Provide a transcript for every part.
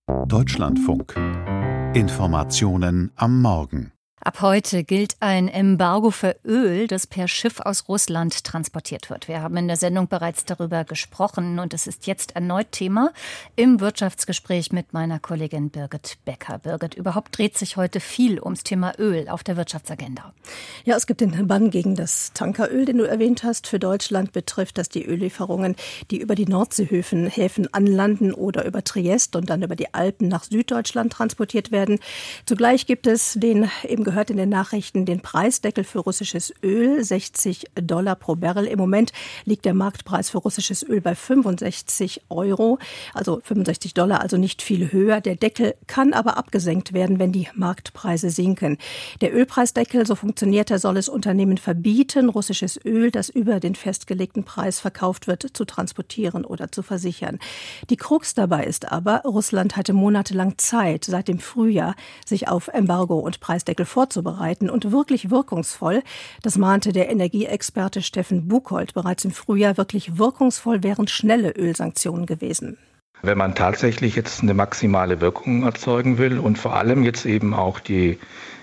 Deutschlandfunk. Informationen am Morgen. Ab heute gilt ein Embargo für Öl, das per Schiff aus Russland transportiert wird. Wir haben in der Sendung bereits darüber gesprochen und es ist jetzt erneut Thema im Wirtschaftsgespräch mit meiner Kollegin Birgit Becker. Birgit, überhaupt dreht sich heute viel ums Thema Öl auf der Wirtschaftsagenda. Ja, es gibt den Bann gegen das Tankeröl, den du erwähnt hast. Für Deutschland betrifft das die Öllieferungen, die über die Nordseehäfen anlanden oder über Triest und dann über die Alpen nach Süddeutschland transportiert werden. Zugleich gibt es den eben gehört in den Nachrichten den Preisdeckel für russisches Öl, $60 pro Barrel. Im Moment liegt der Marktpreis für russisches Öl bei 65 €, also $65, also nicht viel höher. Der Deckel kann aber abgesenkt werden, wenn die Marktpreise sinken. Der Ölpreisdeckel, so funktioniert er, soll es Unternehmen verbieten, russisches Öl, das über den festgelegten Preis verkauft wird, zu transportieren oder zu versichern. Die Krux dabei ist aber, Russland hatte monatelang Zeit, seit dem Frühjahr, sich auf Embargo und Preisdeckel vorzubereiten und wirklich wirkungsvoll. Das mahnte der Energieexperte Steffen Buchholz bereits im Frühjahr. Wirklich wirkungsvoll wären schnelle Ölsanktionen gewesen. Wenn man tatsächlich jetzt eine maximale Wirkung erzeugen will und vor allem jetzt eben auch die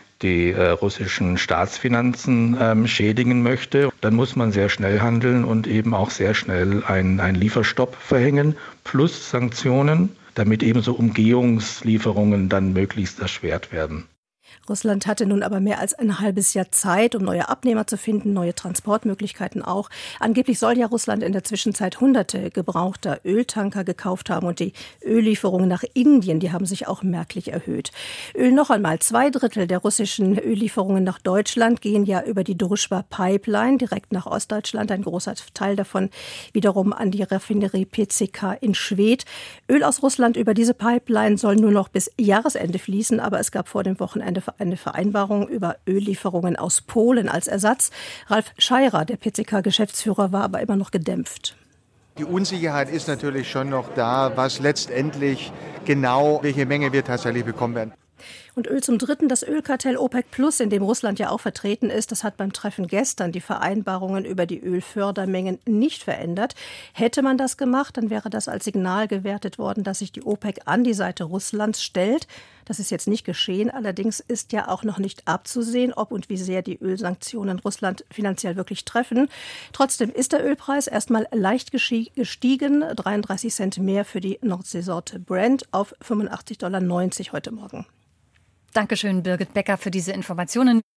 russischen Staatsfinanzen schädigen möchte, dann muss man sehr schnell handeln und eben auch sehr schnell einen Lieferstopp verhängen plus Sanktionen, damit eben so Umgehungslieferungen dann möglichst erschwert werden. Russland hatte nun aber mehr als ein halbes Jahr Zeit, um neue Abnehmer zu finden, neue Transportmöglichkeiten auch. Angeblich soll ja Russland in der Zwischenzeit hunderte gebrauchter Öltanker gekauft haben und die Öllieferungen nach Indien, die haben sich auch merklich erhöht. Öl noch einmal, 2/3 der russischen Öllieferungen nach Deutschland gehen ja über die Druschba-Pipeline direkt nach Ostdeutschland. Ein großer Teil davon wiederum an die Raffinerie PCK in Schwedt. Öl aus Russland über diese Pipeline soll nur noch bis Jahresende fließen, aber es gab vor dem Wochenende eine Vereinbarung über Öllieferungen aus Polen als Ersatz. Ralf Scheirer, der PCK-Geschäftsführer, war aber immer noch gedämpft. Die Unsicherheit ist natürlich schon noch da, was letztendlich genau, welche Menge wir tatsächlich bekommen werden. Und Öl zum Dritten, das Ölkartell OPEC Plus, in dem Russland ja auch vertreten ist, das hat beim Treffen gestern die Vereinbarungen über die Ölfördermengen nicht verändert. Hätte man das gemacht, dann wäre das als Signal gewertet worden, dass sich die OPEC an die Seite Russlands stellt. Das ist jetzt nicht geschehen. Allerdings ist ja auch noch nicht abzusehen, ob und wie sehr die Ölsanktionen Russland finanziell wirklich treffen. Trotzdem ist der Ölpreis erstmal leicht gestiegen, 33 Cent mehr für die Nordseesorte Brent auf $85,90 heute Morgen. Dankeschön, Birgit Becker, für diese Informationen.